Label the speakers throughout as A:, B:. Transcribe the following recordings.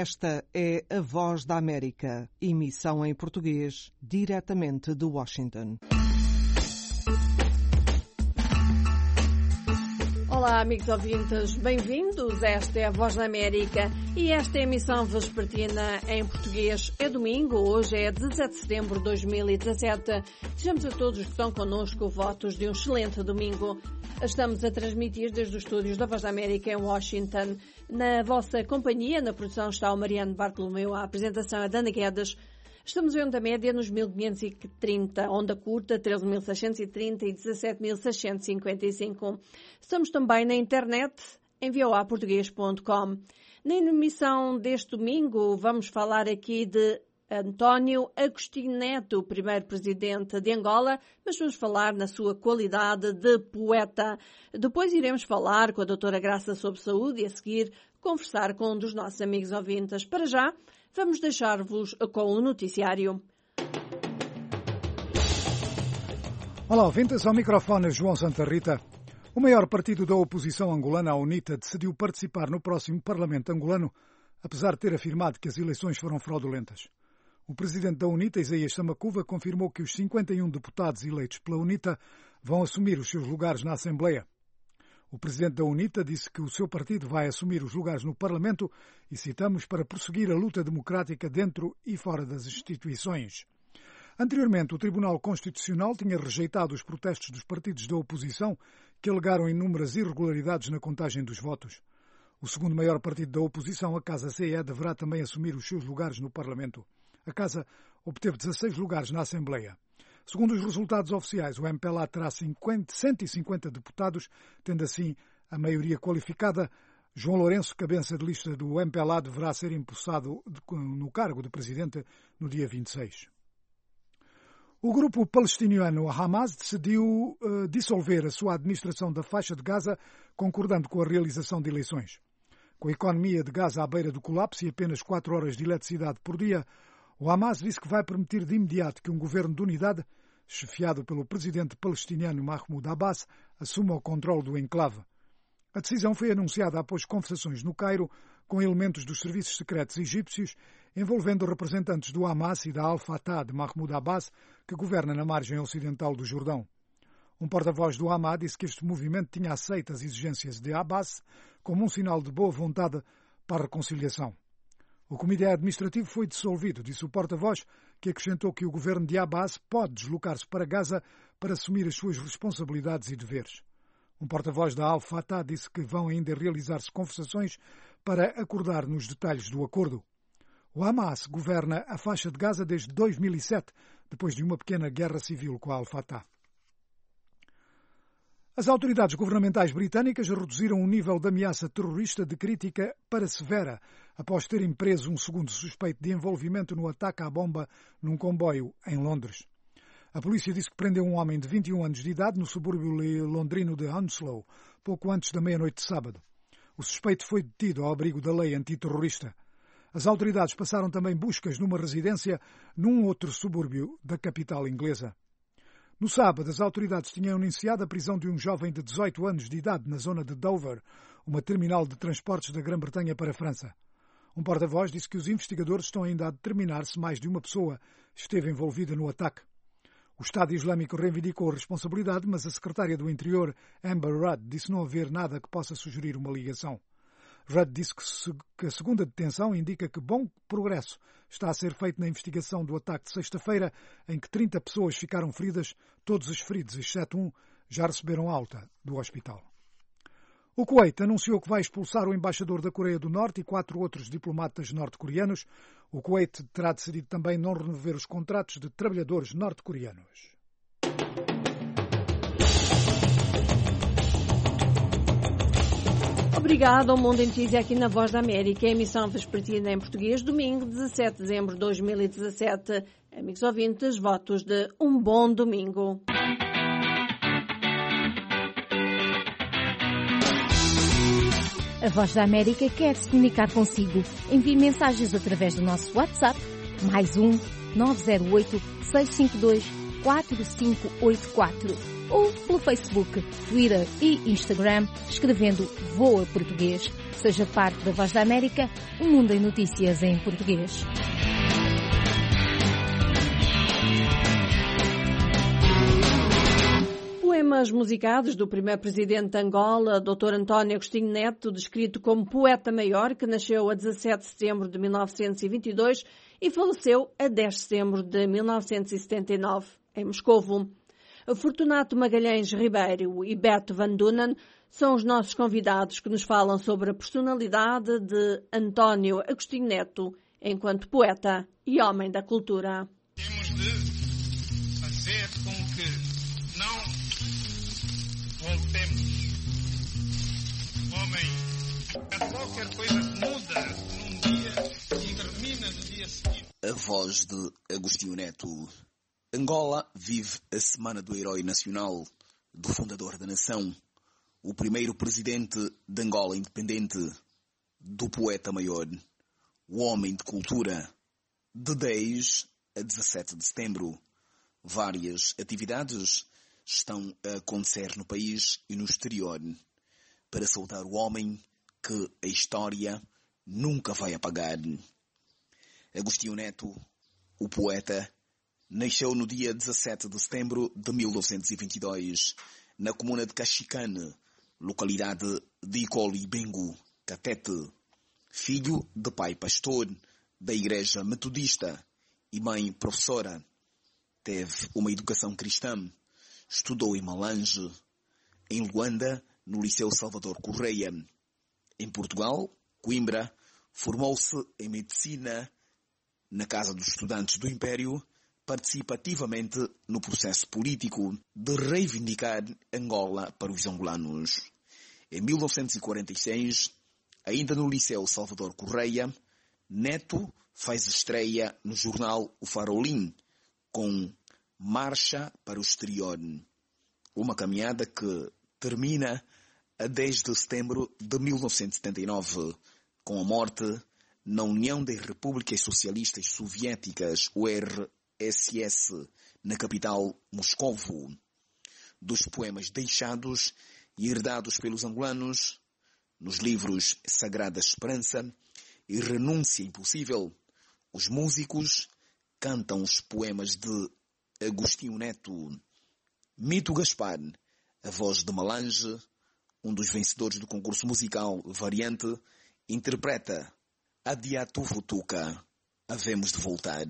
A: Esta é a Voz da América, emissão em português, diretamente de Washington.
B: Olá, amigos ouvintes, bem-vindos. Esta é a Voz da América e esta é a emissão vespertina em português. É domingo, hoje é 17 de setembro de 2017. Desejamos a todos que estão connosco votos de um excelente domingo. Estamos a transmitir desde os estúdios da Voz da América em Washington. Na vossa companhia, na produção está o Mariano Bartolomeu, a apresentação é da Ana Guedes. Estamos em onda média nos 1530, onda curta 13.630 e 17.655. Estamos também na internet em voaportugues.com. Na emissão deste domingo vamos falar aqui de António Agostinho Neto, o primeiro presidente de Angola, mas vamos falar na sua qualidade de poeta. Depois iremos falar com a doutora Graça sobre saúde e a seguir conversar com um dos nossos amigos ouvintes. Para já, vamos deixar-vos com o noticiário.
C: Olá, ouvintes, ao microfone João Santa Rita. O maior partido da oposição angolana, a UNITA, decidiu participar no próximo Parlamento angolano, apesar de ter afirmado que as eleições foram fraudulentas. O presidente da UNITA, Isaías Samacuva, confirmou que os 51 deputados eleitos pela UNITA vão assumir os seus lugares na Assembleia. O presidente da UNITA disse que o seu partido vai assumir os lugares no Parlamento e, citamos, para prosseguir a luta democrática dentro e fora das instituições. Anteriormente, o Tribunal Constitucional tinha rejeitado os protestos dos partidos da oposição que alegaram inúmeras irregularidades na contagem dos votos. O segundo maior partido da oposição, a Casa CE, deverá também assumir os seus lugares no Parlamento. A Casa obteve 16 lugares na Assembleia. Segundo os resultados oficiais, o MPLA terá 150 deputados, tendo assim a maioria qualificada. João Lourenço, cabeça de lista do MPLA, deverá ser empossado no cargo de presidente no dia 26. O grupo palestiniano Hamas decidiu dissolver a sua administração da faixa de Gaza, concordando com a realização de eleições. Com a economia de Gaza à beira do colapso e apenas 4 horas de eletricidade por dia, o Hamas disse que vai permitir de imediato que um governo de unidade, chefiado pelo presidente palestiniano Mahmoud Abbas, assuma o controle do enclave. A decisão foi anunciada após conversações no Cairo com elementos dos serviços secretos egípcios, envolvendo representantes do Hamas e da Al-Fatah de Mahmoud Abbas, que governa na margem ocidental do Jordão. Um porta-voz do Hamas disse que este movimento tinha aceito as exigências de Abbas como um sinal de boa vontade para a reconciliação. O comitê administrativo foi dissolvido, disse o porta-voz, que acrescentou que o governo de Abbas pode deslocar-se para Gaza para assumir as suas responsabilidades e deveres. Um porta-voz da Al-Fatah disse que vão ainda realizar-se conversações para acordar nos detalhes do acordo. O Hamas governa a faixa de Gaza desde 2007, depois de uma pequena guerra civil com a Al-Fatah. As autoridades governamentais britânicas reduziram o nível de ameaça terrorista de crítica para severa, após terem preso um segundo suspeito de envolvimento no ataque à bomba num comboio em Londres. A polícia disse que prendeu um homem de 21 anos de idade no subúrbio londrino de Hounslow, pouco antes da meia-noite de sábado. O suspeito foi detido ao abrigo da lei antiterrorista. As autoridades passaram também buscas numa residência num outro subúrbio da capital inglesa. No sábado, as autoridades tinham anunciado a prisão de um jovem de 18 anos de idade na zona de Dover, uma terminal de transportes da Grã-Bretanha para a França. Um porta-voz disse que os investigadores estão ainda a determinar se mais de uma pessoa esteve envolvida no ataque. O Estado Islâmico reivindicou a responsabilidade, mas a secretária do Interior, Amber Rudd, disse não haver nada que possa sugerir uma ligação. Rudd disse que a segunda detenção indica que bom progresso está a ser feito na investigação do ataque de sexta-feira, em que 30 pessoas ficaram feridas, todos os feridos, exceto um, já receberam alta do hospital. O Kuwait anunciou que vai expulsar o embaixador da Coreia do Norte e 4 outros diplomatas norte-coreanos. O Kuwait terá decidido também não renovar os contratos de trabalhadores norte-coreanos.
B: Obrigado ao Mundo em Notícia aqui na Voz da América, emissão vespertina em português, domingo 17 de dezembro de 2017. Amigos ouvintes, votos de um bom domingo.
D: A Voz da América quer se comunicar consigo. Envie mensagens através do nosso WhatsApp, +1 908 652 4584 ou pelo Facebook, Twitter e Instagram, escrevendo Voa Português. Seja parte da Voz da América, o mundo em notícias em português.
B: Poemas musicados do primeiro presidente de Angola, Dr. António Agostinho Neto, descrito como poeta maior, que nasceu a 17 de setembro de 1922 e faleceu a 10 de setembro de 1979, em Moscovo. Fortunato Magalhães Ribeiro e Beto Van Dunen são os nossos convidados que nos falam sobre a personalidade de António Agostinho Neto, enquanto poeta e homem da cultura.
E: Temos de fazer com que não voltemos. Homem, é qualquer coisa que muda num dia e termina no dia seguinte.
F: A voz de Agostinho Neto. Angola vive a Semana do Herói Nacional, do fundador da nação, o primeiro presidente de Angola independente, do poeta maior, o homem de cultura, de 10 a 17 de setembro. Várias atividades estão a acontecer no país e no exterior para saudar o homem que a história nunca vai apagar. Agostinho Neto, o poeta, nasceu no dia 17 de setembro de 1922, na comuna de Caxicane, localidade de Icoli-Bengo, Catete. Filho de pai pastor da Igreja Metodista e mãe professora. Teve uma educação cristã. Estudou em Malange, em Luanda, no Liceu Salvador Correia. Em Portugal, Coimbra, formou-se em medicina na Casa dos Estudantes do Império. Participa ativamente no processo político de reivindicar Angola para os angolanos. Em 1946, ainda no Liceu Salvador Correia, Neto faz estreia no jornal O Farolim, com Marcha para o Exterior. Uma caminhada que termina a 10 de setembro de 1979, com a morte na União das Repúblicas Socialistas Soviéticas, URSS, na capital Moscovo. Dos poemas deixados e herdados pelos angolanos, nos livros Sagrada Esperança e Renúncia Impossível, os músicos cantam os poemas de Agostinho Neto. Mito Gaspar, a voz de Malange, um dos vencedores do concurso musical Variante, interpreta Adiatu Futuca, havemos de voltar.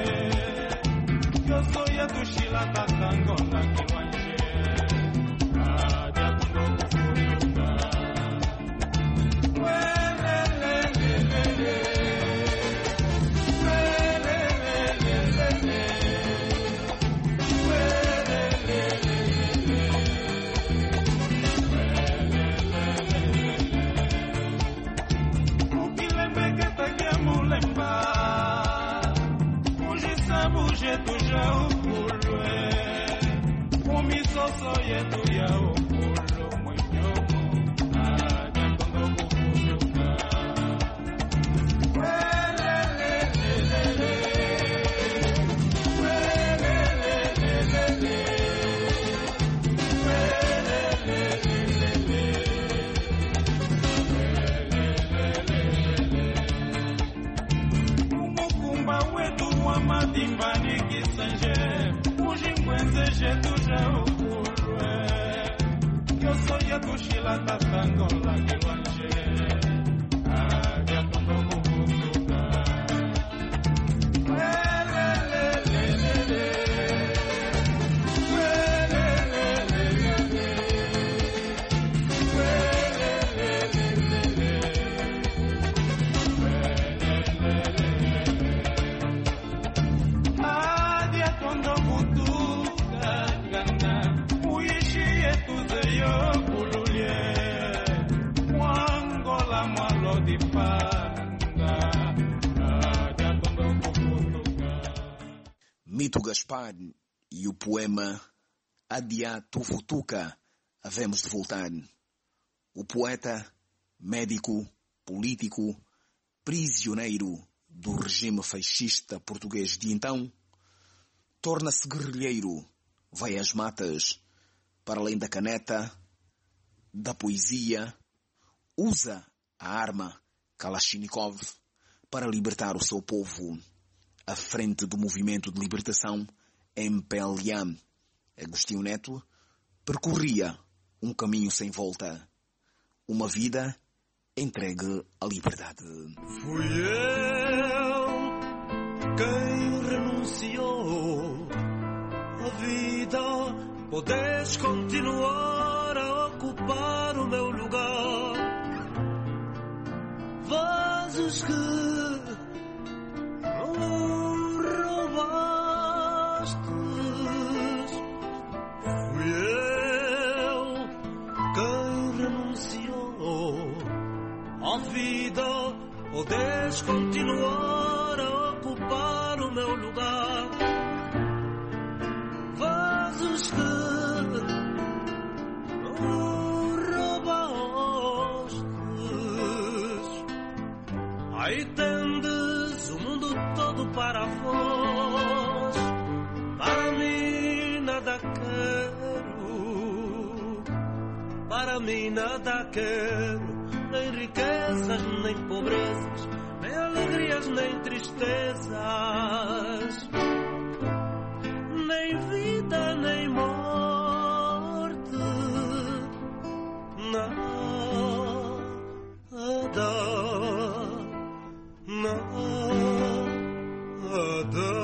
E: Yo soy a tu chila tatangona que manche.
F: Mito Gaspar e o poema Adia Tufutuca, havemos de voltar. O poeta, médico, político, prisioneiro do regime fascista português de então, torna-se guerrilheiro, vai às matas, para além da caneta, da poesia, usa a arma Kalashnikov para libertar o seu povo. À frente do movimento de libertação MPLA, Agostinho Neto percorria um caminho sem volta, uma vida entregue à liberdade.
G: Fui eu quem renunciou à vida, podes continuar a ocupar o meu lugar. Vasos que podes continuar a ocupar o meu lugar. Vasos que roubaste, aí tendes o mundo todo para vós. Para mim nada quero, para mim nada quero. Nem riquezas, nem pobrezas, nem alegrias, nem tristezas, nem vida, nem morte, nada, nada.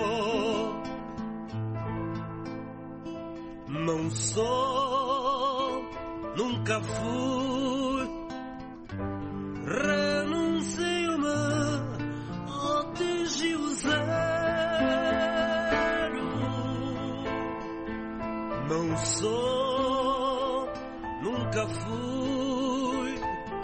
G: Não sou, nunca fui. Renuncio-me, atingi o zero. Não sou, nunca fui.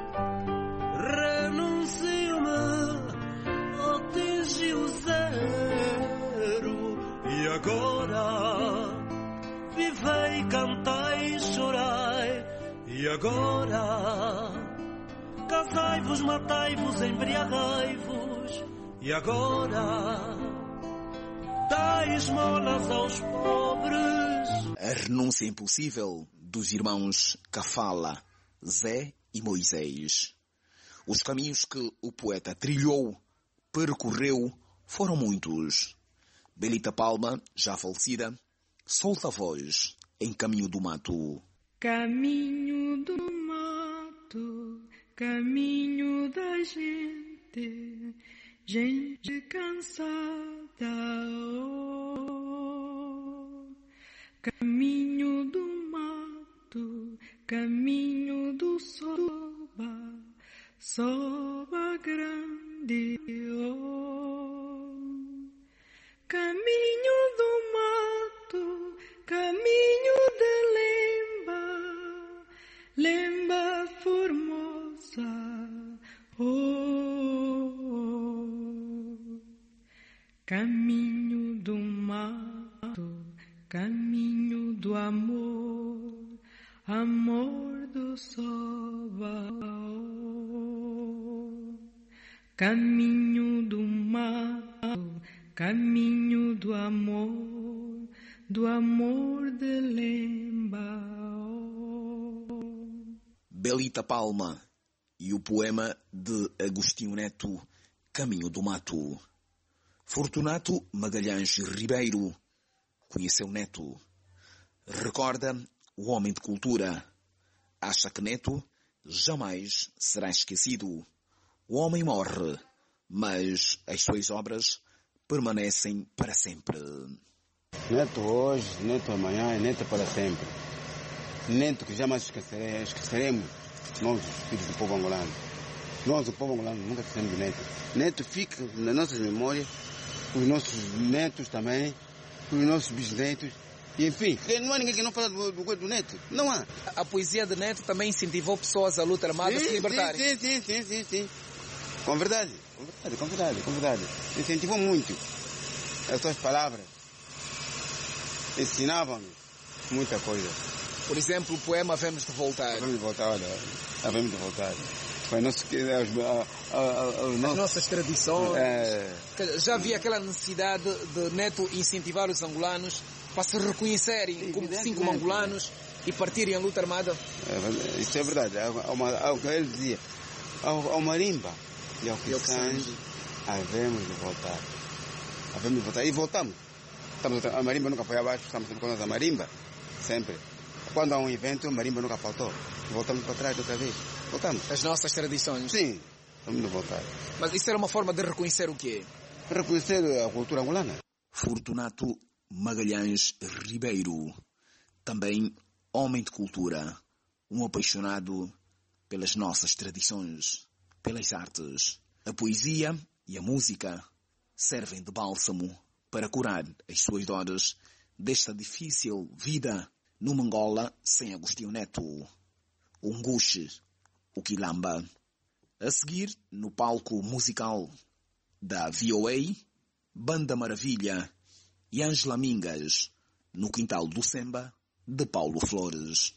G: Renuncio-me, atingi o zero. E agora, vivei, cantei, chorei. E agora, casai-vos, matai-vos, embriagai-vos. E agora, dai esmolas aos pobres.
F: A renúncia impossível dos irmãos Cafala, Zé e Moisés. Os caminhos que o poeta trilhou, percorreu, foram muitos. Belita Palma, já falecida, solta a voz em Caminho do Mato.
H: Caminho do mato, caminho da gente, gente cansada, oh. Caminho do mato, caminho do soba, soba grande, oh. Caminho do mato, caminho de Lemba, Lemba formosa, oh. Caminho do mato. amor do Sobaó. Caminho do mato, caminho do amor de Lembaó.
F: Belita Palma e o poema de Agostinho Neto, Caminho do Mato. Fortunato Magalhães Ribeiro conheceu Neto. Recorda o homem de cultura. Acha que Neto jamais será esquecido. O homem morre, mas as suas obras permanecem para sempre.
I: Neto hoje, Neto amanhã e Neto para sempre. Neto que jamais esqueceremos, nós, os filhos do povo angolano. Nós, o povo angolano, nunca esquecemos de Neto. Neto fica nas nossas memórias, os nossos netos também, os nossos bisnetos. E, enfim, não há ninguém que não fala do Neto. Não há.
F: A poesia de Neto também incentivou pessoas à luta armada a se libertarem.
I: Sim. Com verdade. Incentivou muito. As suas palavras ensinavam-nos muita coisa.
F: Por exemplo, o poema Havemos de Voltar.
I: Havemos de voltar.
F: As nossas tradições. Já havia aquela necessidade de Neto incentivar os angolanos para se reconhecerem como angolanos e partirem a luta armada?
I: Isso é verdade. Ao que ele dizia, ao marimba e ao Kissanji, havemos de voltar. E voltamos. A marimba nunca foi abaixo, estamos sempre com a marimba. Sempre. Quando há um evento, a marimba nunca faltou. Voltamos para trás outra vez. Voltamos.
F: As nossas tradições.
I: Sim, vamos de voltar.
F: Mas isso era uma forma de reconhecer o quê?
I: Reconhecer a cultura angolana.
F: Fortunato Magalhães Ribeiro, também homem de cultura, um apaixonado pelas nossas tradições, pelas artes. A poesia e a música servem de bálsamo para curar as suas dores desta difícil vida numa Angola sem Agostinho Neto. O Nguxe, o Quilamba. A seguir, no palco musical da VOA, Banda Maravilha e Ângela Mingas, no Quintal do Semba, de Paulo Flores.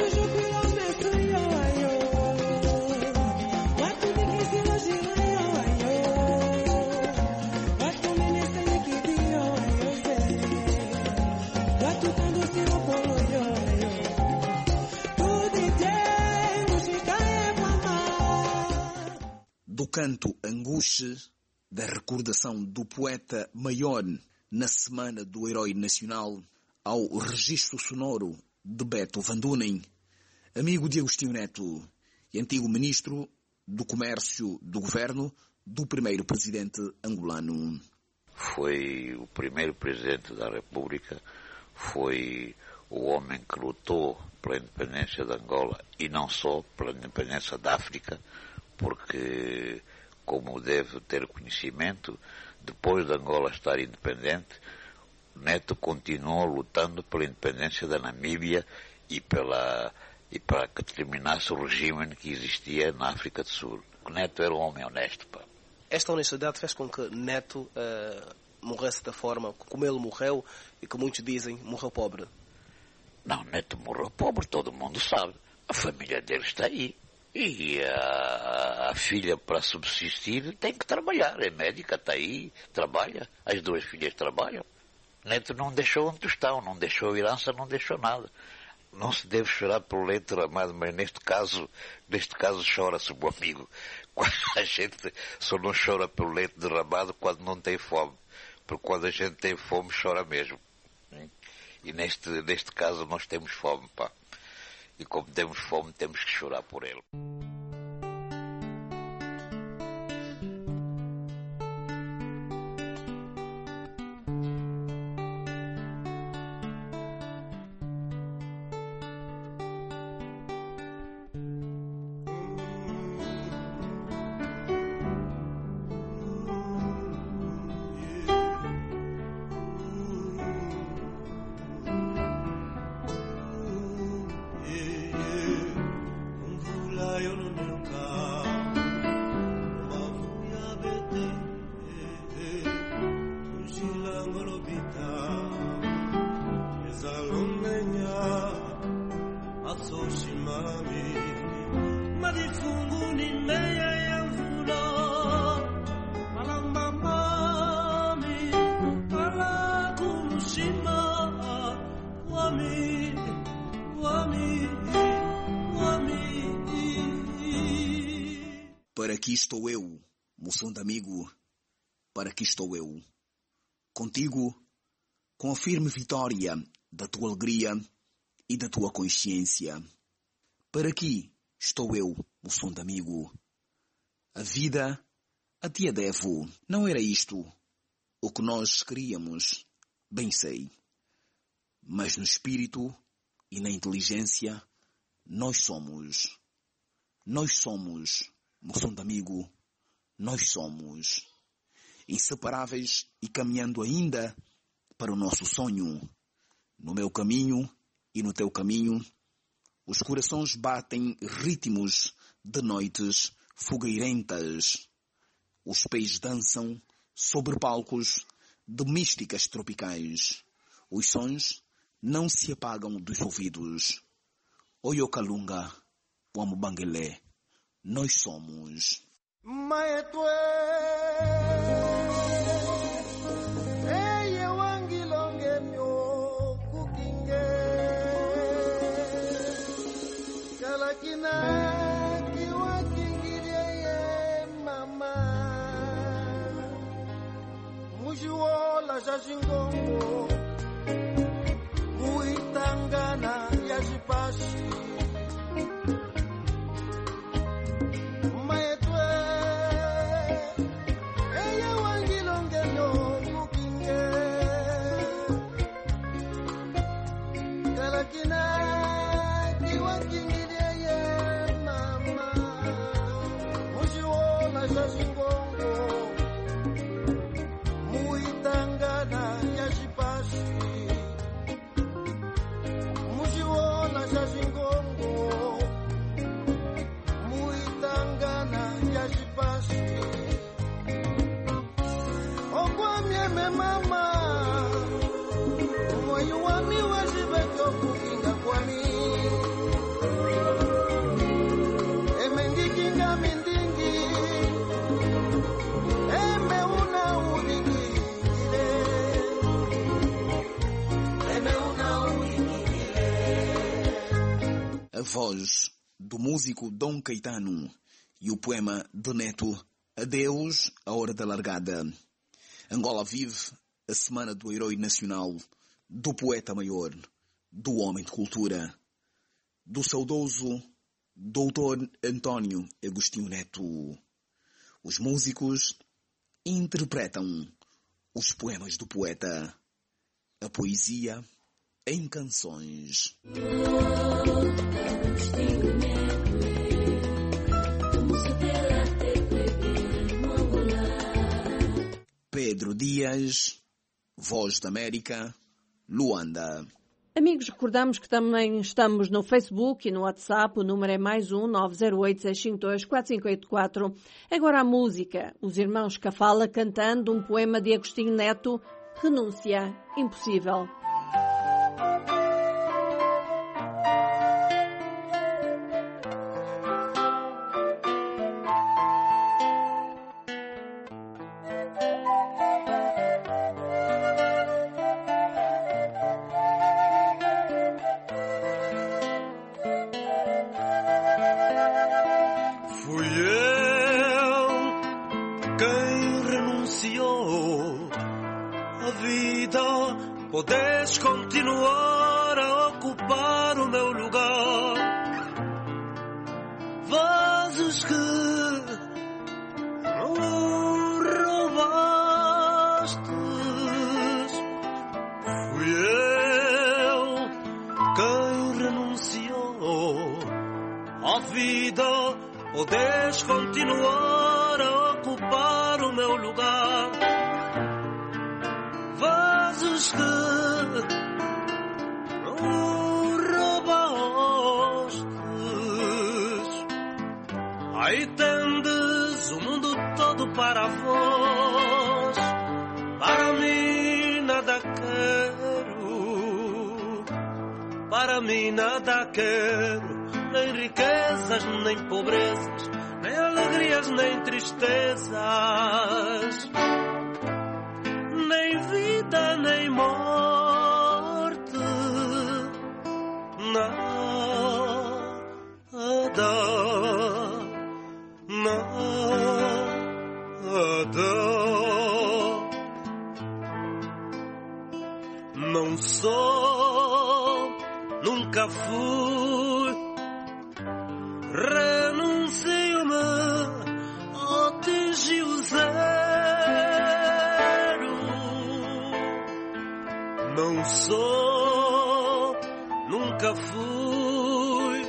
F: Do canto Anguche, da recordação do poeta maior na Semana do Herói Nacional, ao registro sonoro de Beto Van Dunen, amigo de Agostinho Neto e antigo ministro do Comércio do Governo do primeiro presidente angolano.
J: Foi o primeiro presidente da República, foi o homem que lutou pela independência de Angola e não só pela independência da África, porque, como deve ter conhecimento, depois de Angola estar independente, Neto continuou lutando pela independência da Namíbia e para que terminasse o regime que existia na África do Sul. Neto era um homem honesto. Pá.
K: Esta honestidade fez com que Neto morresse da forma como ele morreu e que muitos dizem morreu pobre.
J: Não, Neto morreu pobre, todo mundo sabe. A família dele está aí. E a filha, para subsistir, tem que trabalhar. É médica, está aí, trabalha. As duas filhas trabalham. Neto não deixou um tostão, não deixou herança, não deixou nada. Não se deve chorar pelo leite derramado, mas neste caso chora-se, meu amigo. A gente só não chora pelo leite derramado quando não tem fome. Porque quando a gente tem fome, chora mesmo. E neste caso nós temos fome, pá. E como temos fome, temos que chorar por ele.
G: Eu
F: aqui estou eu, moço amigo, para aqui estou eu. Contigo, com a firme vitória da tua alegria e da tua consciência. Para aqui estou eu, moço amigo. A vida a ti a devo. Não era isto o que nós queríamos, bem sei. Mas no espírito e na inteligência, nós somos, moção de amigo, nós somos inseparáveis e caminhando ainda para o nosso sonho. No meu caminho e no teu caminho, os corações batem ritmos de noites fogueirentas. Os pés dançam sobre palcos de místicas tropicais. Os sons não se apagam dos ouvidos. Oyo Kalunga, Wamo Banguele, nós somos.
L: Mujuola Jajingongo Muitangana Yajipashi Maetwe Eya Wangilonge no Kukinge Galakina Kiwakingilie mama Mujuola Jajingongo Muitangana Yajipashi Mujiona Jajingongo Muitangana Yajipashi Okwamye me mama Moyo wami wajibeko kukinga kwani Emengi kinga mindingi Eme una udingi
F: A voz do músico Dom Caetano e o poema de Neto, Adeus, a hora da largada. Angola vive a Semana do Herói Nacional, do Poeta Maior, do Homem de Cultura, do saudoso Doutor António Agostinho Neto. Os músicos interpretam os poemas do poeta, a poesia em canções. Pedro Dias, Voz da América, Luanda.
B: Amigos, recordamos que também estamos no Facebook e no WhatsApp. O número é +1 908 652 4584. Agora a música. Os irmãos Cafala cantando um poema de Agostinho Neto, Renúncia Impossível.
G: Podes continuar a ocupar o meu lugar. Vasos que roubaste. Fui eu quem renunciou à vida. Podes continuar a ocupar o meu lugar. Vasos que aí tendes o mundo todo para vós. Para mim nada quero. Para mim nada quero. Nem riquezas, nem pobrezas, nem alegrias, nem tristezas, nem vida, nem morte. Nada. nunca fui. Renuncio-me, atingi o zero. Não sou, nunca fui.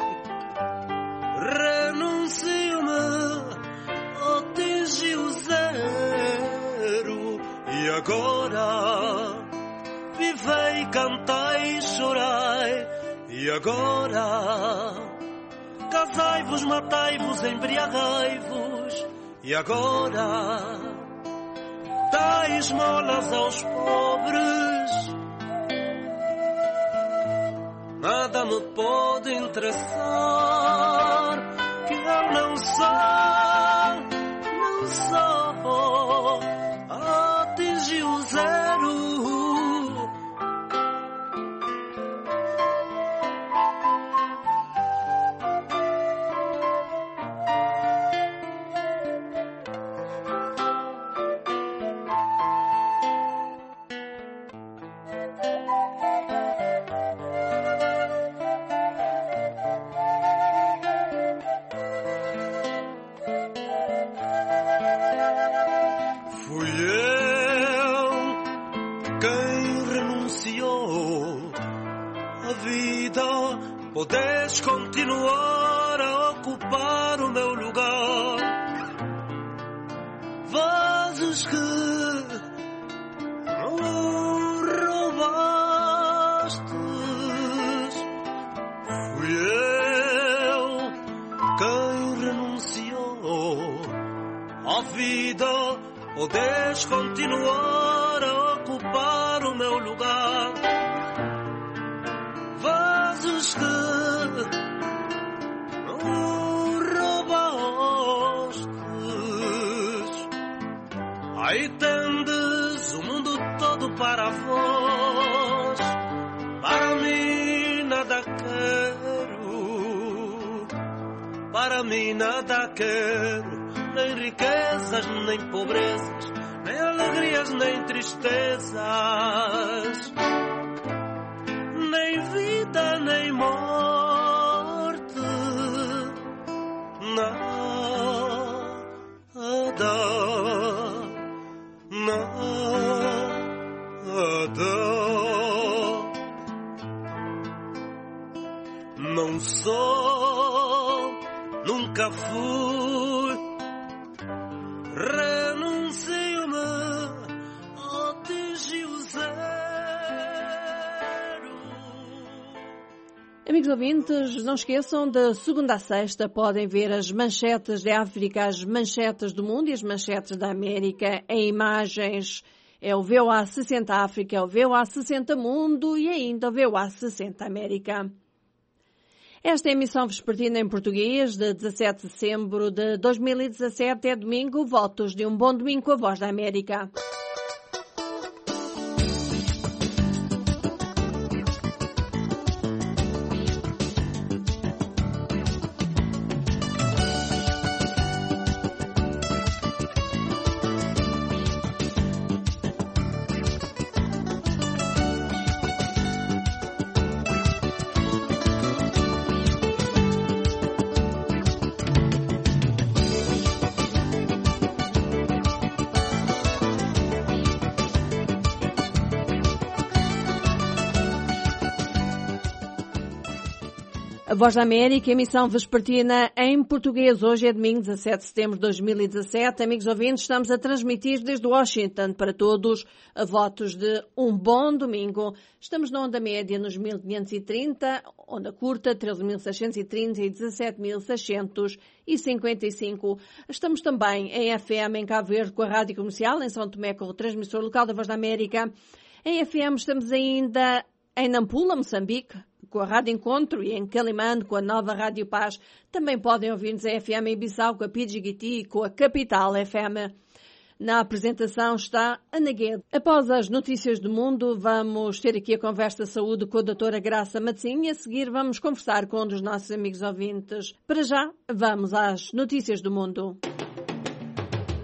G: Renuncio-me, atingi o zero. E agora vivei, cantei, chorei. E agora casai-vos, matai-vos, embriagai-vos. E agora dai esmolas aos pobres. Nada me pode interessar, que eu não sou, atingi o zero. Podes continuar a ocupar o meu lugar. Vasos que roubaste. Fui eu quem renunciou à vida. Podes continuar a ocupar o meu lugar. Vasos que aí tendes o mundo todo para vós. Para mim nada quero. Para mim nada quero. Nem riquezas, nem pobrezas, nem alegrias, nem tristezas, nem vida, nem morte. Nada. Não sou, nunca fui. Renuncio-me, atingi o zero.
B: Amigos ouvintes, não esqueçam, de segunda a sexta podem ver as manchetes de África, as manchetes do mundo e as manchetes da América em imagens. É o VOA 60 África, é o VOA 60 Mundo e ainda o VOA 60 América. Esta é a emissão vespertina em português de 17 de dezembro de 2017. É domingo. Votos de um bom domingo com a Voz da América. A Voz da América, emissão vespertina em português. Hoje é domingo, 17 de setembro de 2017. Amigos ouvintes, estamos a transmitir desde Washington para todos a votos de um bom domingo. Estamos na onda média nos 1530, onda curta 13.630 e 17.655. Estamos também em FM em Cabo Verde com a Rádio Comercial, em São Tomé com o transmissor local da Voz da América. Em FM estamos ainda em Nampula, Moçambique, com a Rádio Encontro, e em Calimã com a nova Rádio Paz. Também podem ouvir-nos em FM em Bissau com a Pidgiguiti e com a Capital FM. Na apresentação está Ana Guedes. Após as notícias do mundo, vamos ter aqui a conversa de saúde com a doutora Graça Matzinha. A seguir vamos conversar com um dos nossos amigos ouvintes. Para já, vamos às notícias do mundo.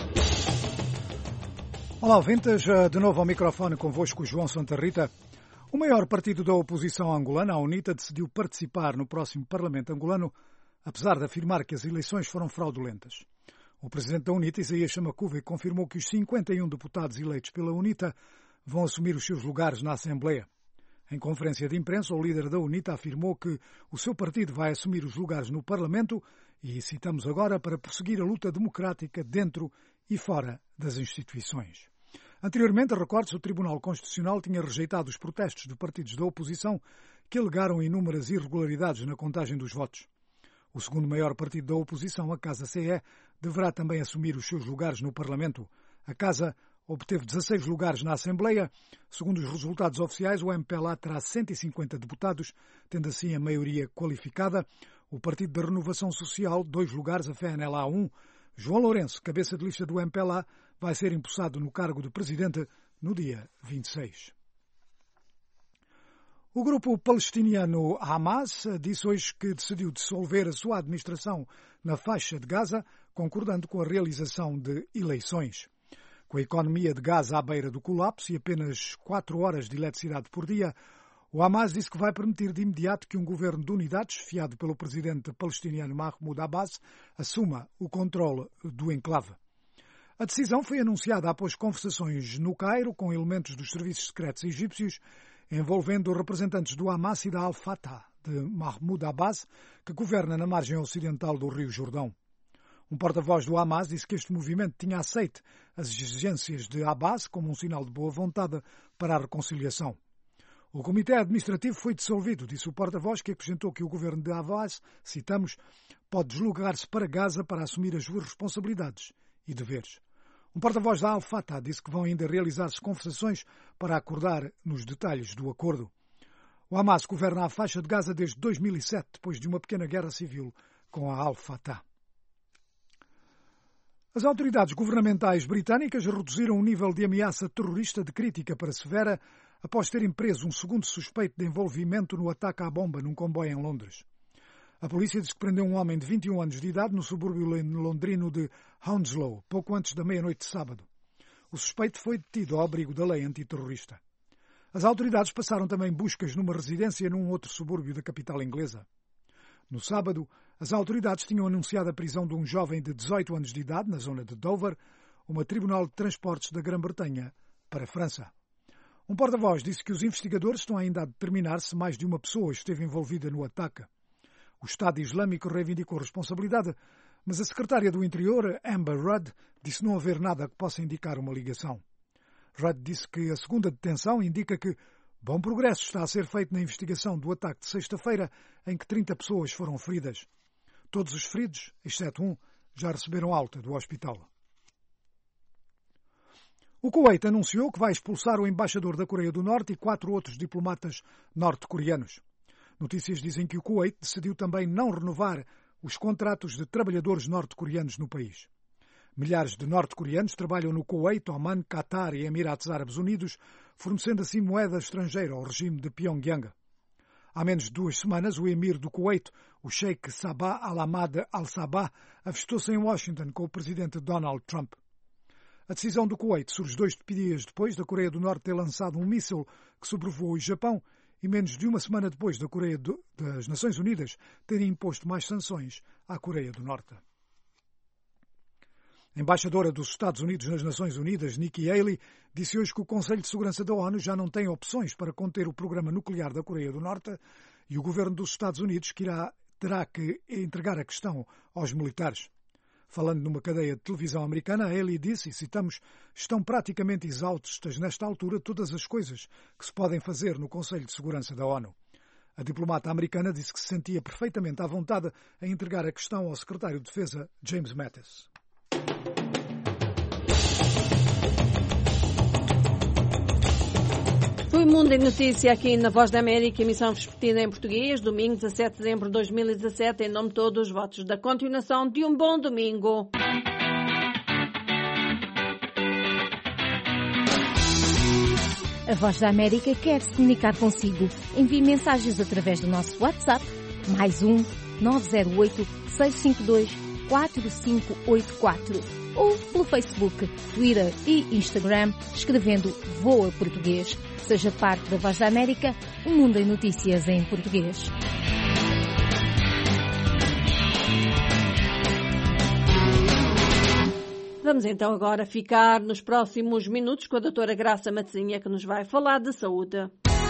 C: Olá, ouvintes. De novo ao microfone convosco, João Santa Rita. O maior partido da oposição angolana, a UNITA, decidiu participar no próximo Parlamento angolano, apesar de afirmar que as eleições foram fraudulentas. O presidente da UNITA, Isaías Chamacuve, confirmou que os 51 deputados eleitos pela UNITA vão assumir os seus lugares na Assembleia. Em conferência de imprensa, o líder da UNITA afirmou que o seu partido vai assumir os lugares no Parlamento e, citamos agora, para prosseguir a luta democrática dentro e fora das instituições. Anteriormente, recorde-se, o Tribunal Constitucional tinha rejeitado os protestos de partidos da oposição que alegaram inúmeras irregularidades na contagem dos votos. O segundo maior partido da oposição, a Casa CE, deverá também assumir os seus lugares no Parlamento. A Casa obteve 16 lugares na Assembleia. Segundo os resultados oficiais, o MPLA terá 150 deputados, tendo assim a maioria qualificada. O Partido da Renovação Social, 2 lugares, a FNLA 1. João Lourenço, cabeça de lista do MPLA, vai ser empossado no cargo de presidente no dia 26. O grupo palestiniano Hamas disse hoje que decidiu dissolver a sua administração na faixa de Gaza, concordando com a realização de eleições. Com a economia de Gaza à beira do colapso e apenas 4 horas de eletricidade por dia, o Hamas disse que vai permitir de imediato que um governo de unidade, chefiado pelo presidente palestiniano Mahmoud Abbas, assuma o controle do enclave. A decisão foi anunciada após conversações no Cairo com elementos dos serviços secretos egípcios, envolvendo representantes do Hamas e da Al-Fatah, de Mahmoud Abbas, que governa na margem ocidental do Rio Jordão. Um porta-voz do Hamas disse que este movimento tinha aceito as exigências de Abbas como um sinal de boa vontade para a reconciliação. O comitê administrativo foi dissolvido, disse o porta-voz, que acrescentou que o governo de Abbas, citamos, pode deslocar-se para Gaza para assumir as suas responsabilidades e deveres. Um porta-voz da Al-Fatah disse que vão ainda realizar-se conversações para acordar nos detalhes do acordo. O Hamas governa a faixa de Gaza desde 2007, depois de uma pequena guerra civil com a Al-Fatah. As autoridades governamentais britânicas reduziram o nível de ameaça terrorista de crítica para severa após terem preso um segundo suspeito de envolvimento no ataque à bomba num comboio em Londres. A polícia diz que prendeu um homem de 21 anos de idade no subúrbio londrino de Hounslow, pouco antes da meia-noite de sábado. O suspeito foi detido ao abrigo da lei antiterrorista. As autoridades passaram também buscas numa residência num outro subúrbio da capital inglesa. No sábado, as autoridades tinham anunciado a prisão de um jovem de 18 anos de idade na zona de Dover, uma tribunal de transportes da Grã-Bretanha para a França. Um porta-voz disse que os investigadores estão ainda a determinar se mais de uma pessoa esteve envolvida no ataque. O Estado Islâmico reivindicou responsabilidade, mas a secretária do Interior, Amber Rudd, disse não haver nada que possa indicar uma ligação. Rudd disse que a segunda detenção indica que bom progresso está a ser feito na investigação do ataque de sexta-feira, em que 30 pessoas foram feridas. Todos os feridos, exceto um, já receberam alta do hospital. O Kuwait anunciou que vai expulsar o embaixador da Coreia do Norte e 4 outros diplomatas norte-coreanos. Notícias dizem que o Kuwait decidiu também não renovar os contratos de trabalhadores norte-coreanos no país. Milhares de norte-coreanos trabalham no Kuwait, Oman, Qatar e Emirados Árabes Unidos, fornecendo assim moeda estrangeira ao regime de Pyongyang. Há menos de 2 semanas, o emir do Kuwait, o Sheikh Sabah Al-Ahmad Al-Sabah, avistou-se em Washington com o presidente Donald Trump. A decisão do Kuwait surge 2 dias depois da Coreia do Norte ter lançado um míssil que sobrevoou o Japão e menos de uma semana depois da das Nações Unidas terem imposto mais sanções à Coreia do Norte. A embaixadora dos Estados Unidos nas Nações Unidas, Nikki Haley, disse hoje que o Conselho de Segurança da ONU já não tem opções para conter o programa nuclear da Coreia do Norte e o governo dos Estados Unidos terá que entregar a questão aos militares. Falando numa cadeia de televisão americana, Haley disse, e citamos, estão praticamente exaustas nesta altura todas as coisas que se podem fazer no Conselho de Segurança da ONU. A diplomata americana disse que se sentia perfeitamente à vontade em entregar a questão ao secretário de Defesa, James Mattis.
B: Foi o Mundo em Notícia aqui na Voz da América, emissão vespertina em português, domingo 17 de dezembro de 2017. Em nome de todos, votos da continuação de um bom domingo.
D: A Voz da América quer se comunicar consigo. Envie mensagens através do nosso WhatsApp, +1 908 652 4584 ou pelo Facebook, Twitter e Instagram, escrevendo Voa Português. Seja parte da Voz da América, um mundo em notícias em português.
B: Vamos então agora ficar nos próximos minutos com a doutora Graça Matezinha, que nos vai falar de saúde.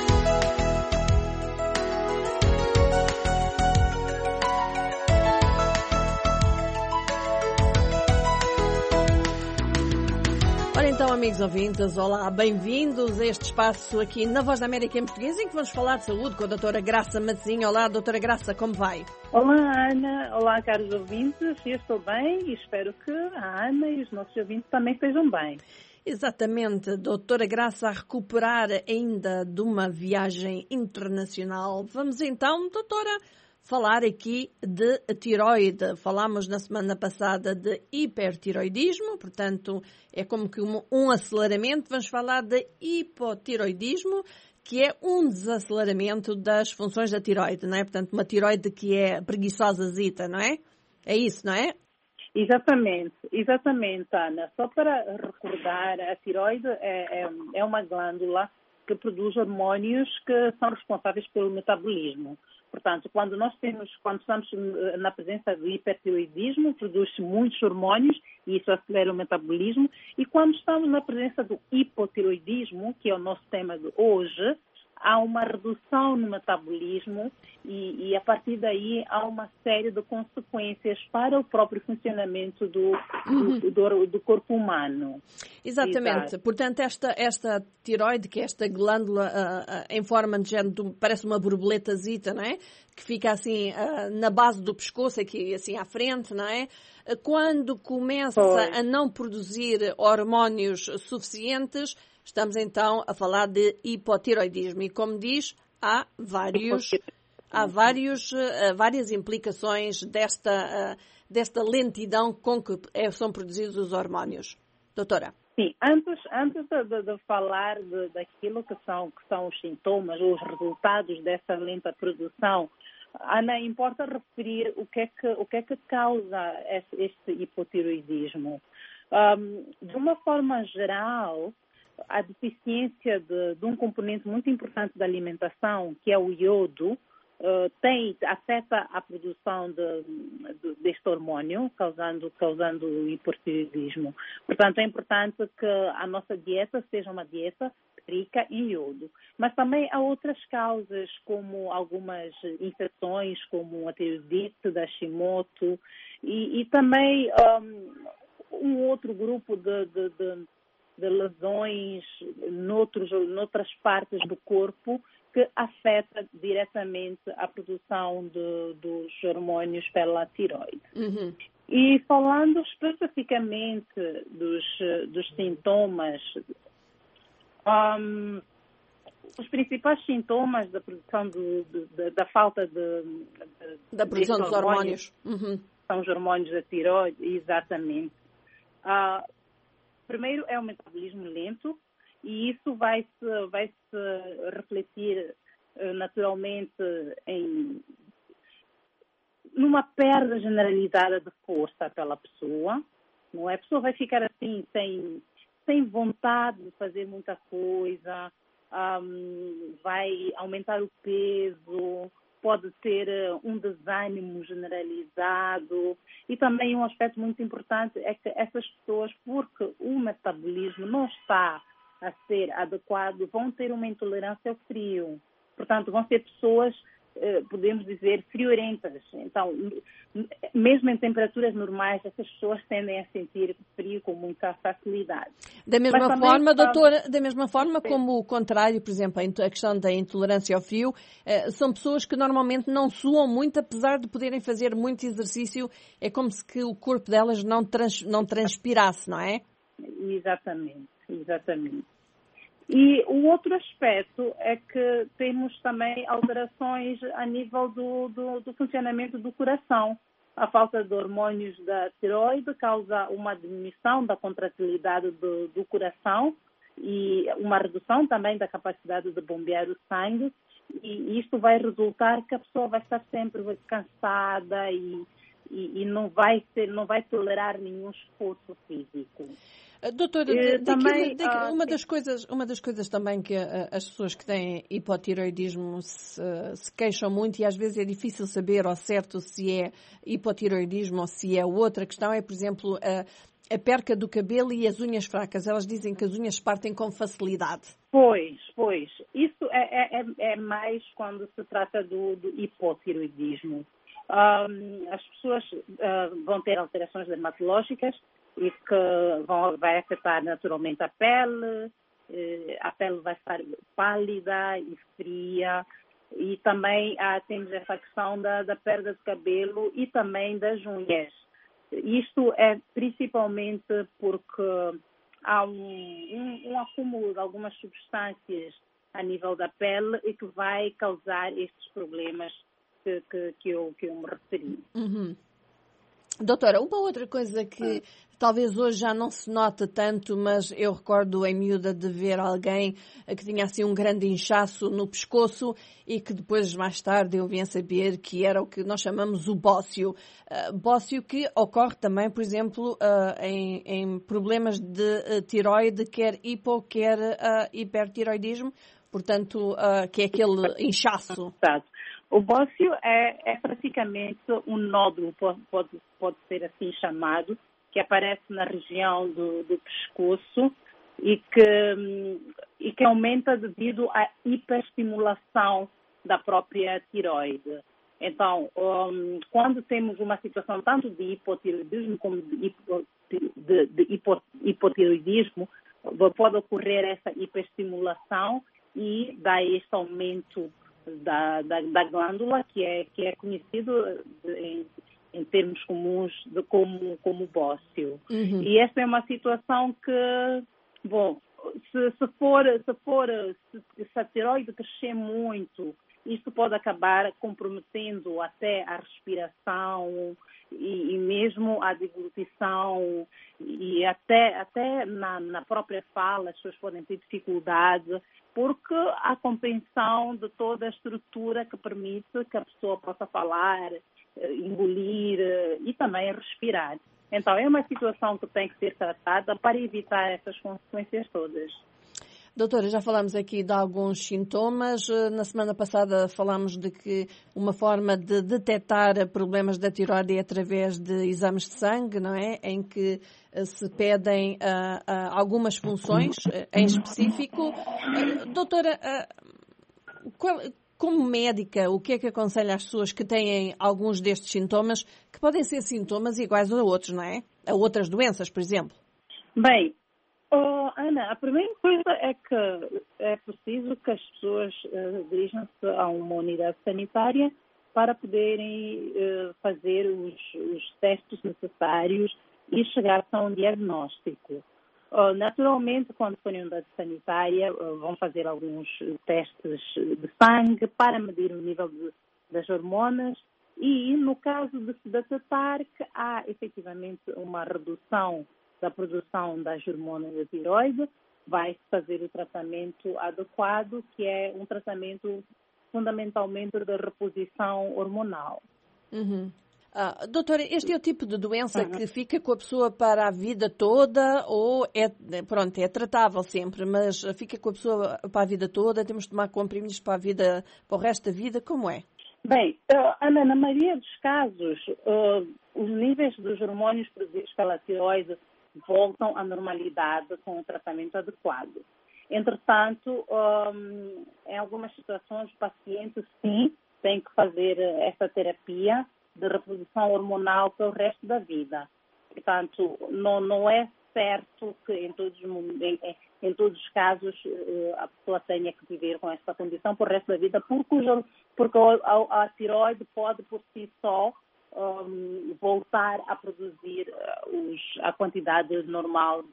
B: Ora então, amigos ouvintes, olá, bem-vindos a este espaço aqui na Voz da América em Português, em que vamos falar de saúde com a doutora Graça Matezinha. Olá, doutora Graça, como vai?
M: Olá, Ana. Olá, caros ouvintes. Eu estou bem e espero que a Ana e os nossos ouvintes também estejam bem.
B: Exatamente, doutora Graça, a recuperar ainda de uma viagem internacional. Vamos então, doutora, falar aqui de tiroide. Falámos na semana passada de hipertiroidismo, portanto, é como que um aceleramento. Vamos falar de hipotiroidismo, que é um desaceleramento das funções da tiroide, não é? Portanto, uma tiroide que é preguiçosazita, não é? É isso, não é?
M: Exatamente, Ana. Só para recordar, a tiroide é uma glândula que produz hormônios que são responsáveis pelo metabolismo. Portanto, quando estamos na presença do hipertiroidismo, produz-se muitos hormônios e isso acelera o metabolismo. E quando estamos na presença do hipotiroidismo, que é o nosso tema de hoje, há uma redução no metabolismo e a partir daí há uma série de consequências para o próprio funcionamento do corpo humano.
B: Exatamente. Exato. Portanto, esta tiroide, que é esta glândula em forma de género, parece uma borboletazita, não é? Que fica assim na base do pescoço, aqui assim à frente, não é? Quando começa a não produzir hormônios suficientes, estamos então a falar de hipotiroidismo e, como diz, há várias implicações desta lentidão com que são produzidos os hormônios. Doutora.
M: Sim, antes de falar daquilo que são os sintomas ou os resultados dessa lenta produção, Ana, importa referir o que é que causa este hipotiroidismo. De uma forma geral, a deficiência de um componente muito importante da alimentação, que é o iodo, afeta a produção deste hormônio, causando o hipotiroidismo. Portanto, é importante que a nossa dieta seja uma dieta rica em iodo. Mas também há outras causas, como algumas infecções, como a tiroidite, da Hashimoto, e também um outro grupo de lesões noutras partes do corpo que afeta diretamente a produção dos hormônios pela tiroide. Uhum. E falando especificamente dos sintomas, os principais sintomas da produção da falta
B: da produção dos hormônios. Uhum.
M: São os hormônios da tiroide, exatamente. Primeiro é o metabolismo lento e isso vai se refletir naturalmente numa perda generalizada de força pela pessoa, não é? A pessoa vai ficar assim sem vontade de fazer muita coisa, vai aumentar o peso, pode ter um desânimo generalizado e também um aspecto muito importante é que essas pessoas, porque o metabolismo não está a ser adequado, vão ter uma intolerância ao frio. Portanto, vão ser pessoas, podemos dizer, friorentas. Então, mesmo em temperaturas normais, essas pessoas tendem a sentir frio com muita facilidade.
B: Da mesma forma, doutora, da mesma forma como o contrário, por exemplo, a questão da intolerância ao frio, são pessoas que normalmente não suam muito, apesar de poderem fazer muito exercício, é como se que o corpo delas não transpirasse, não é?
M: Exatamente. E o outro aspecto é que temos também alterações a nível do funcionamento do coração. A falta de hormônios da tiroide causa uma diminuição da contratilidade do coração e uma redução também da capacidade de bombear o sangue. E isto vai resultar que a pessoa vai estar sempre cansada e e não vai tolerar nenhum esforço físico.
B: Doutora, uma das coisas também que as pessoas que têm hipotiroidismo se queixam muito, e às vezes é difícil saber ao certo se é hipotiroidismo ou se é outra questão, é, por exemplo, a perca do cabelo e as unhas fracas. Elas dizem que as unhas partem com facilidade.
M: Pois. Isso é mais quando se trata do hipotiroidismo. As pessoas vão ter alterações dermatológicas e que vai afetar naturalmente a pele vai estar pálida e fria, e também temos essa questão da perda de cabelo e também das unhas. Isto é principalmente porque há um acúmulo de algumas substâncias a nível da pele e que vai causar estes problemas que eu me referi.
B: Uhum. Doutora, uma outra coisa que talvez hoje já não se nota tanto, mas eu recordo em miúda de ver alguém que tinha assim um grande inchaço no pescoço e que depois, mais tarde, eu vim a saber que era o que nós chamamos o bócio. Bócio que ocorre também, por exemplo, em problemas de tiroide, quer hipo, quer hipertiroidismo, portanto, que é aquele inchaço.
M: Exato. O bócio é praticamente um nódulo, pode ser assim chamado, que aparece na região do pescoço e que aumenta devido à hiperestimulação da própria tiroide. Então, quando temos uma situação tanto de hipotiroidismo como de hipotiroidismo, pode ocorrer essa hiperestimulação e dá este aumento da glândula, que é conhecido em termos comuns como bócio.
B: Uhum.
M: E essa é uma situação que, se a tiroide crescer muito, isso pode acabar comprometendo até a respiração e mesmo a deglutição, e até na própria fala as pessoas podem ter dificuldade, porque a compreensão de toda a estrutura que permite que a pessoa possa falar, engolir e também respirar. Então, é uma situação que tem que ser tratada para evitar essas consequências todas.
B: Doutora, já falámos aqui de alguns sintomas. Na semana passada falámos de que uma forma de detectar problemas da tiroide é através de exames de sangue, não é? Em que se pedem algumas funções em específico. Doutora, como médica, o que é que aconselha às pessoas que têm alguns destes sintomas, que podem ser sintomas iguais a outros, não é? A outras doenças, por exemplo?
M: Bem, Ana, a primeira coisa é que é preciso que as pessoas dirijam-se a uma unidade sanitária para poderem fazer os testes necessários e chegar a um diagnóstico. Naturalmente, quando forem a unidade sanitária, vão fazer alguns testes de sangue para medir o nível das hormonas e, no caso de se detectar que há efetivamente uma redução da produção das hormonas da tiroide, vai fazer o tratamento adequado, que é um tratamento fundamentalmente de reposição hormonal.
B: Uhum. Doutora, este é o tipo de doença que fica com a pessoa para a vida toda ou é tratável sempre, mas fica com a pessoa para a vida toda? Temos de tomar comprimidos para o resto da vida? Como é?
M: Bem, Ana, na maioria dos casos, os níveis dos hormônios produzidos pela tiroide voltam à normalidade com o tratamento adequado. Entretanto, em algumas situações, o paciente, sim, tem que fazer essa terapia de reposição hormonal pelo resto da vida. Portanto, não é certo que em todos os casos a pessoa tenha que viver com esta condição por resto da vida, porque a tiroide pode por si só voltar a produzir a quantidade normal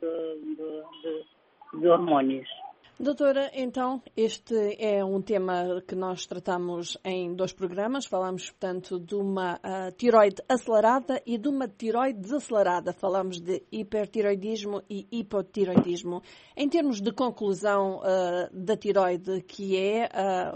M: de hormônios.
B: Doutora, então, este é um tema que nós tratamos em 2 programas. Falamos, portanto, de uma tiroide acelerada e de uma tiroide desacelerada. Falamos de hipertiroidismo e hipotiroidismo. Em termos de conclusão da tiroide, que é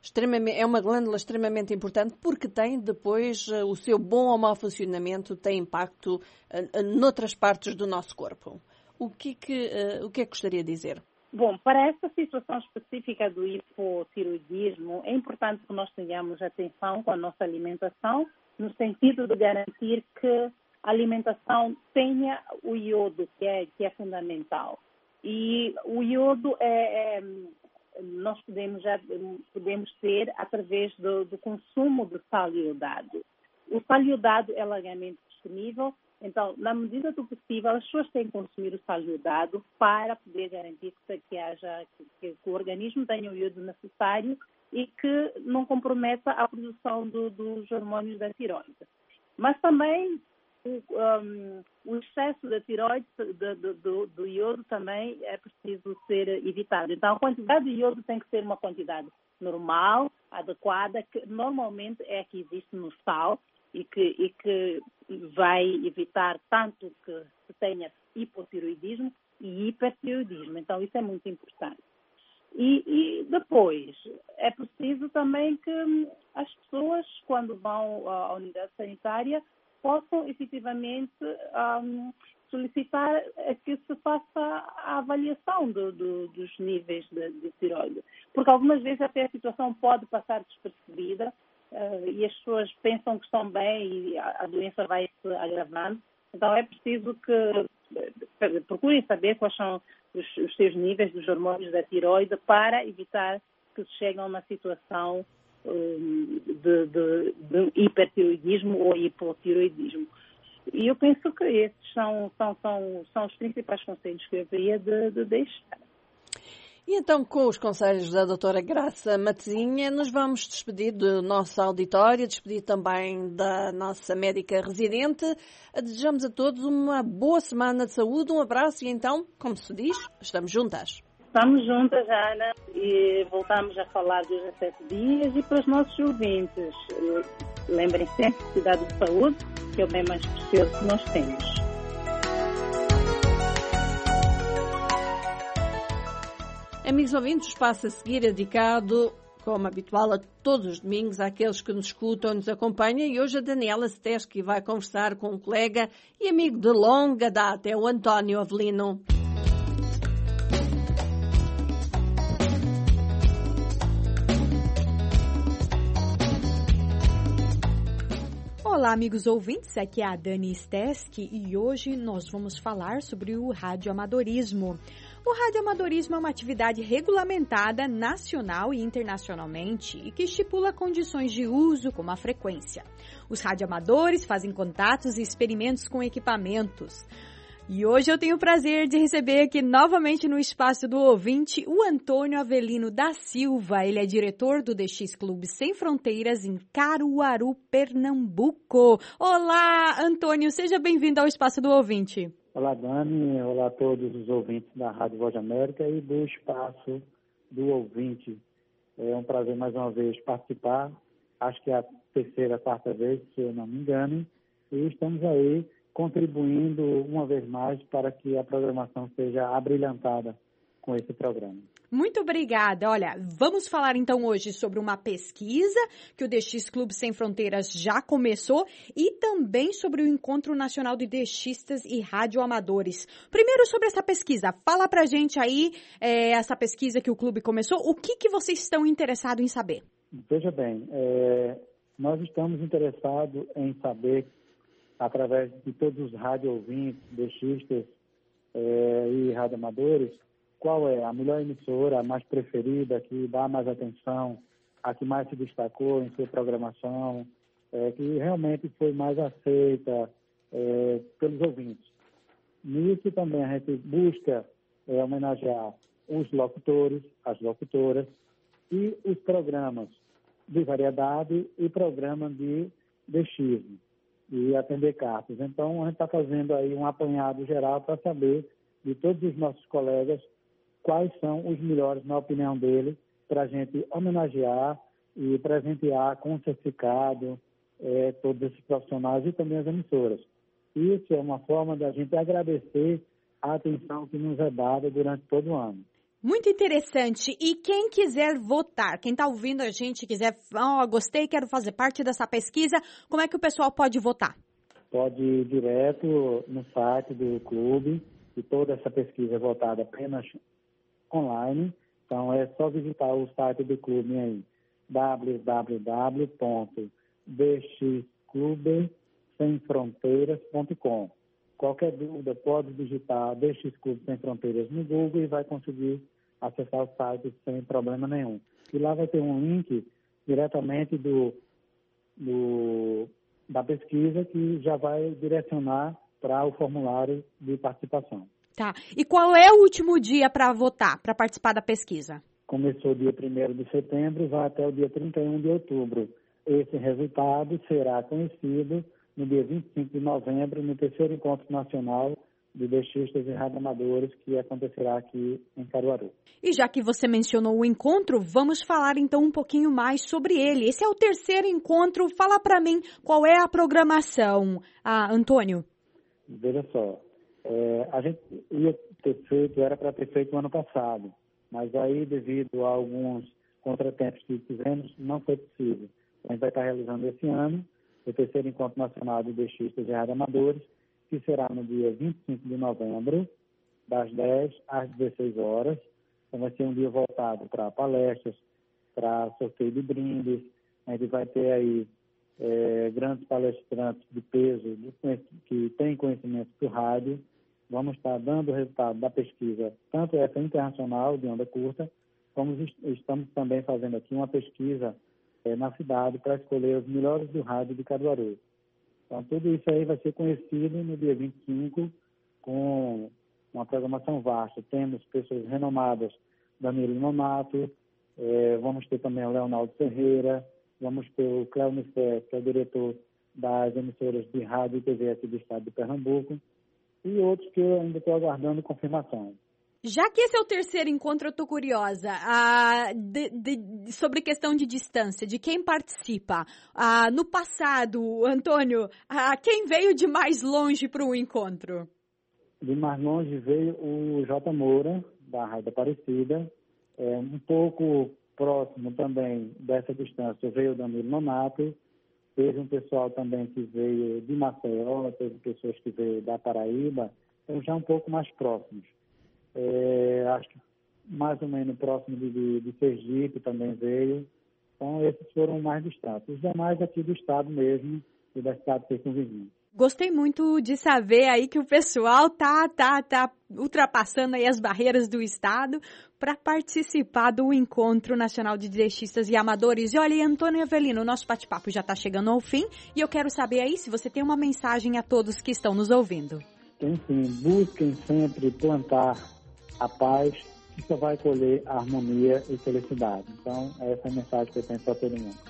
B: é uma glândula extremamente importante porque tem depois o seu bom ou mau funcionamento tem impacto noutras partes do nosso corpo. O que é que gostaria de dizer?
M: Bom, para essa situação específica do hipotiroidismo, é importante que nós tenhamos atenção com a nossa alimentação, no sentido de garantir que a alimentação tenha o iodo, que é fundamental. E o iodo nós podemos ter através do consumo de sal iodado. O sal iodado é largamente disponível, então, na medida do possível, as pessoas têm que consumir o sal iodado para poder garantir que o organismo tenha o iodo necessário e que não comprometa a produção dos hormônios da tiroide. Mas também o excesso da tiroide, do iodo, também é preciso ser evitado. Então, a quantidade de iodo tem que ser uma quantidade normal, adequada, que normalmente é a que existe no sal e que vai evitar tanto que se tenha hipotiroidismo e hipertiroidismo. Então, isso é muito importante. E depois, é preciso também que as pessoas, quando vão à unidade sanitária, possam efetivamente solicitar que se faça a avaliação dos níveis de tiroide. Porque algumas vezes até a situação pode passar despercebida e as pessoas pensam que estão bem e a doença vai se agravando. Então é preciso que procurem saber quais são os seus níveis dos hormônios da tiroide para evitar que se chegue a uma situação de hipertiroidismo ou hipotiroidismo. E eu penso que esses são os principais conselhos que eu haveria de deixar.
B: E então, com os conselhos da doutora Graça Matezinha, nos vamos despedir do nosso auditório, despedir também da nossa médica residente. Desejamos a todos uma boa semana de saúde, um abraço e então, como se diz, estamos juntas.
M: Estamos juntas, Ana, e voltamos a falar dos 17 dias. E para os nossos ouvintes, lembrem sempre de cuidado de saúde, que é o bem mais precioso que nós temos.
B: Amigos ouvintes, o espaço a seguir é dedicado, como habitual, a todos os domingos, àqueles que nos escutam e nos acompanham. E hoje a Daniela Steski vai conversar com um colega e amigo de longa data, é o António Avelino.
N: Olá, amigos ouvintes, aqui é a Dani Steski e hoje nós vamos falar sobre o radioamadorismo. O radioamadorismo é uma atividade regulamentada nacional e internacionalmente e que estipula condições de uso como a frequência. Os radioamadores fazem contatos e experimentos com equipamentos. E hoje eu tenho o prazer de receber aqui novamente no Espaço do Ouvinte o Antônio Avelino da Silva. Ele é diretor do DX Clube Sem Fronteiras em Caruaru, Pernambuco. Olá, Antônio, seja bem-vindo ao Espaço do Ouvinte.
O: Olá, Dani. Olá a todos os ouvintes da Rádio Voz da América e do Espaço do Ouvinte. É um prazer mais uma vez participar. Acho que é a terceira, quarta vez, se eu não me engano. E estamos aí contribuindo uma vez mais para que a programação seja abrilhantada com esse programa.
N: Muito obrigada. Olha, vamos falar então hoje sobre uma pesquisa que o DX Clube Sem Fronteiras já começou e também sobre o Encontro Nacional de DXistas e Radioamadores. Primeiro sobre essa pesquisa, fala pra gente aí essa pesquisa que o clube começou, o que vocês estão interessados em saber?
O: Veja bem, nós estamos interessados em saber, através de todos os rádio-ouvintes, DXistas e radioamadores, qual é a melhor emissora, a mais preferida, que dá mais atenção, a que mais se destacou em sua programação, que realmente foi mais aceita pelos ouvintes. Nisso também a gente busca homenagear os locutores, as locutoras e os programas de variedade e programa de DXismo e atender cartas. Então, a gente está fazendo aí um apanhado geral para saber de todos os nossos colegas quais são os melhores, na opinião dele, para a gente homenagear e presentear com certificado todos esses profissionais e também as emissoras. Isso é uma forma da gente agradecer a atenção que nos é dada durante todo o ano.
N: Muito interessante. E quem quiser votar, quem está ouvindo a gente, quiser, gostei, quero fazer parte dessa pesquisa, como é que o pessoal pode votar?
O: Pode ir direto no site do clube, e toda essa pesquisa é votada apenas online. Então, é só visitar o site do clube aí, www.dxclubesemfronteiras.com. Qualquer dúvida, pode digitar DX Clube Sem Fronteiras no Google e vai conseguir acessar o site sem problema nenhum. E lá vai ter um link diretamente da pesquisa que já vai direcionar para o formulário de participação.
N: Tá. E qual é o último dia para votar, para participar da pesquisa?
O: Começou dia 1º de setembro e vai até o dia 31 de outubro. Esse resultado será conhecido no dia 25 de novembro, no 3º Encontro Nacional de Deixistas e Radioamadores, que acontecerá aqui em Caruaru.
N: E já que você mencionou o encontro, vamos falar então um pouquinho mais sobre ele. Esse é o 3º encontro. Fala para mim qual é a programação, Antônio.
O: Veja só, a gente era para ter feito no ano passado, mas aí devido a alguns contratempos que tivemos, não foi possível. A gente vai estar realizando esse ano o 3º Encontro Nacional de Deixistas e Radioamadores, que será no dia 25 de novembro, das 10 às 16 horas. Então, vai ser um dia voltado para palestras, para sorteio de brindes. A gente vai ter aí grandes palestrantes de peso, que têm conhecimento do rádio. Vamos estar dando o resultado da pesquisa, tanto essa internacional de onda curta, como estamos também fazendo aqui uma pesquisa na cidade para escolher os melhores do rádio de Caruaru. Então, tudo isso aí vai ser conhecido no dia 25, com uma programação vasta. Temos pessoas renomadas, Danilo Nonato, vamos ter também o Leonardo Ferreira, vamos ter o Cléo Missé, que é o diretor das emissoras de rádio e TV aqui do estado de Pernambuco, e outros que eu ainda estou aguardando confirmação.
N: Já que esse é o 3º encontro, eu estou curiosa sobre questão de distância, de quem participa. No passado, Antônio, quem veio de mais longe para o encontro?
O: De mais longe veio o J. Moura, da Rádio Aparecida. Um pouco próximo também dessa distância veio o Danilo Nonato. Teve um pessoal também que veio de Maceió, teve pessoas que veio da Paraíba, então já um pouco mais próximos. Acho que mais ou menos próximo de Sergipe também veio. Então, esses foram mais distantes. Os demais aqui do estado mesmo e da cidade circunvizinha.
N: Gostei muito de saber aí que o pessoal tá ultrapassando aí as barreiras do estado para participar do Encontro Nacional de Deixistas e Amadores. E olha, Antônio Avelino, o nosso bate-papo já está chegando ao fim e eu quero saber aí se você tem uma mensagem a todos que estão nos ouvindo.
O: Tem sim, busquem sempre plantar a paz, que só vai colher a harmonia e felicidade. Então, essa é a mensagem que eu tenho para todo mundo.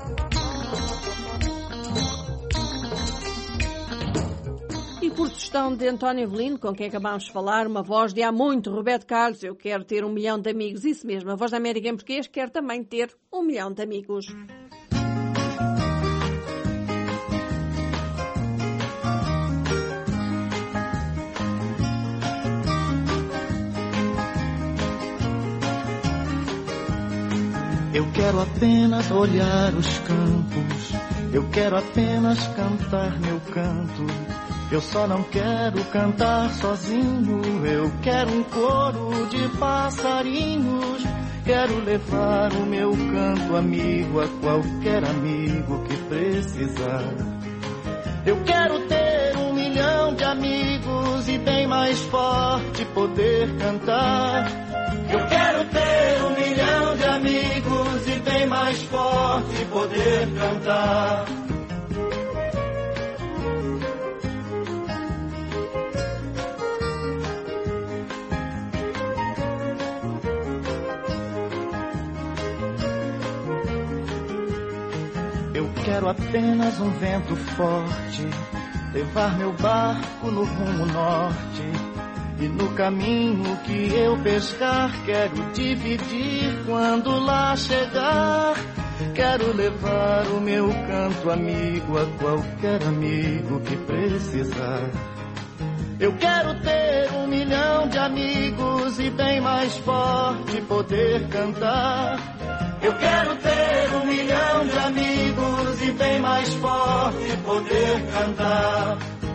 B: E por sugestão de António Avelino, com quem acabámos de falar, uma voz de há muito, Roberto Carlos, eu quero ter 1 milhão de amigos. Isso mesmo, a Voz da América em português quer também ter 1 milhão de amigos.
P: Eu quero apenas olhar os campos, eu quero apenas cantar meu canto. Eu só não quero cantar sozinho, eu quero um coro de passarinhos. Quero levar o meu canto amigo a qualquer amigo que precisar. Eu quero ter 1 milhão de amigos e bem mais forte poder cantar. Eu quero ter 1 milhão de amigos e bem mais forte poder cantar. Eu quero apenas um vento forte, levar meu barco no rumo norte. E no caminho que eu pescar, quero dividir quando lá chegar. Quero levar o meu canto amigo a qualquer amigo que precisar. Eu quero ter 1 milhão de amigos e bem mais forte poder cantar. Eu quero ter 1 milhão de amigos e bem mais forte poder cantar.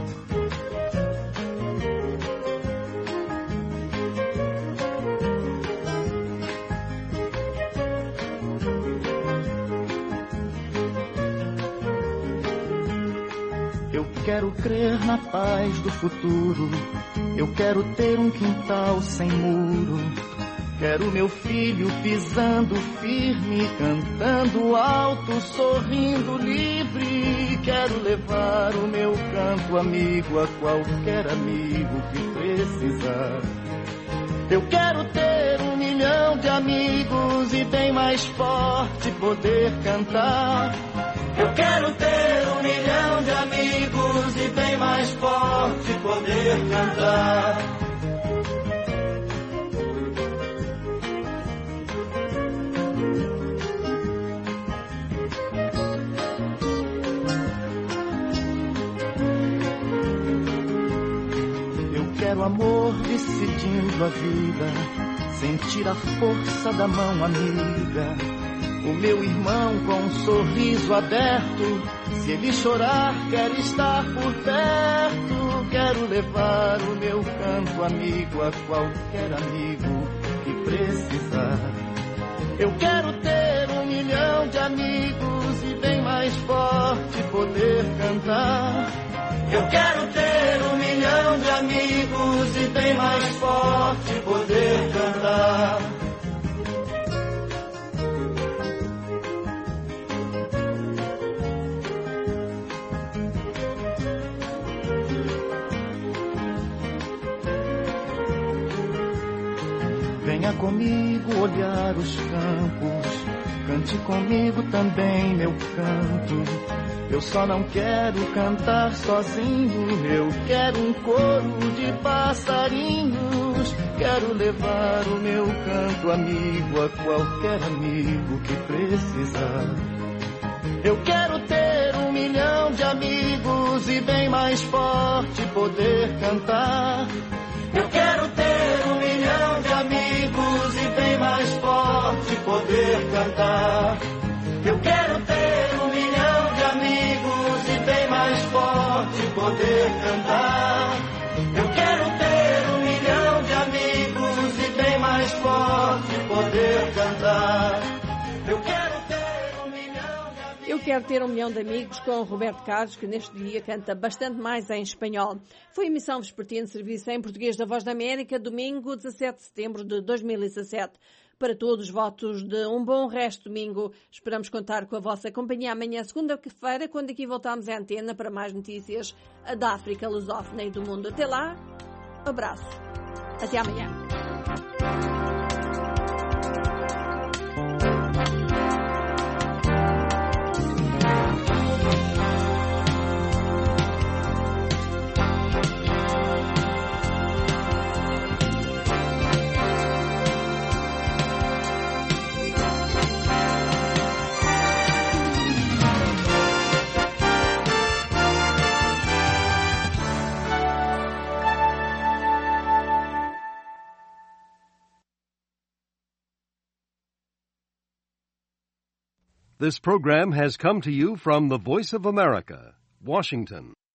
P: Eu quero crer na paz do futuro. Eu quero ter um quintal sem muro. Quero meu filho pisando firme, cantando alto, sorrindo livre. Quero levar o meu canto amigo a qualquer amigo que precisar. Eu quero ter 1 milhão de amigos e bem mais forte poder cantar. Eu quero ter 1 milhão de amigos e bem mais forte poder cantar. Eu quero amor decidindo a vida, sentir a força da mão amiga. O meu irmão com um sorriso aberto, se ele chorar, quero estar por perto. Quero levar o meu canto amigo a qualquer amigo que precisar. Eu quero ter 1 milhão de amigos e bem mais forte poder cantar. Eu quero ter 1 milhão de amigos e bem mais forte poder cantar. Venha comigo olhar os campos, cante comigo também meu canto. Eu só não quero cantar sozinho, eu quero um coro de passarinhos. Quero levar o meu canto amigo a qualquer amigo que precisar. Eu quero ter 1 milhão de amigos e bem mais forte poder cantar. Eu quero ter 1 milhão de amigos e bem mais forte poder cantar. Eu quero ter 1 milhão de amigos e bem mais forte poder cantar. Eu quero ter 1 milhão de amigos e bem mais forte poder cantar. Eu quero ter 1 milhão de amigos.
B: Eu quero ter 1 milhão de amigos com Roberto Carlos, que neste dia canta bastante mais em espanhol. Foi a emissão vespertina de serviço em português da Voz da América, domingo 17 de setembro de 2017. Para todos, votos de um bom resto de domingo. Esperamos contar com a vossa companhia amanhã, segunda-feira, quando aqui voltamos à antena para mais notícias da África lusófona e do mundo. Até lá, abraço. Até amanhã.
Q: This program has come to you from the Voice of America, Washington.